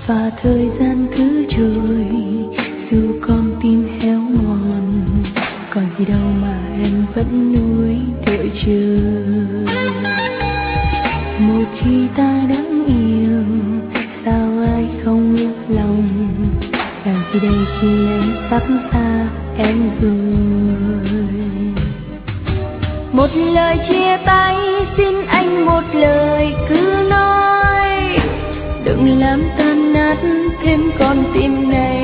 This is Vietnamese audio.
và thời gian cứ trôi, dù con tim héo mòn, còn gì đâu mà em vẫn nuối đợi chờ. Một khi ta đã yêu, sao ai không yêu lòng, làm gì đây khi em sắp xa em rồi. Một lời chia tay, xin anh một lời cứ nói, đừng làm tan nát thêm con tim này.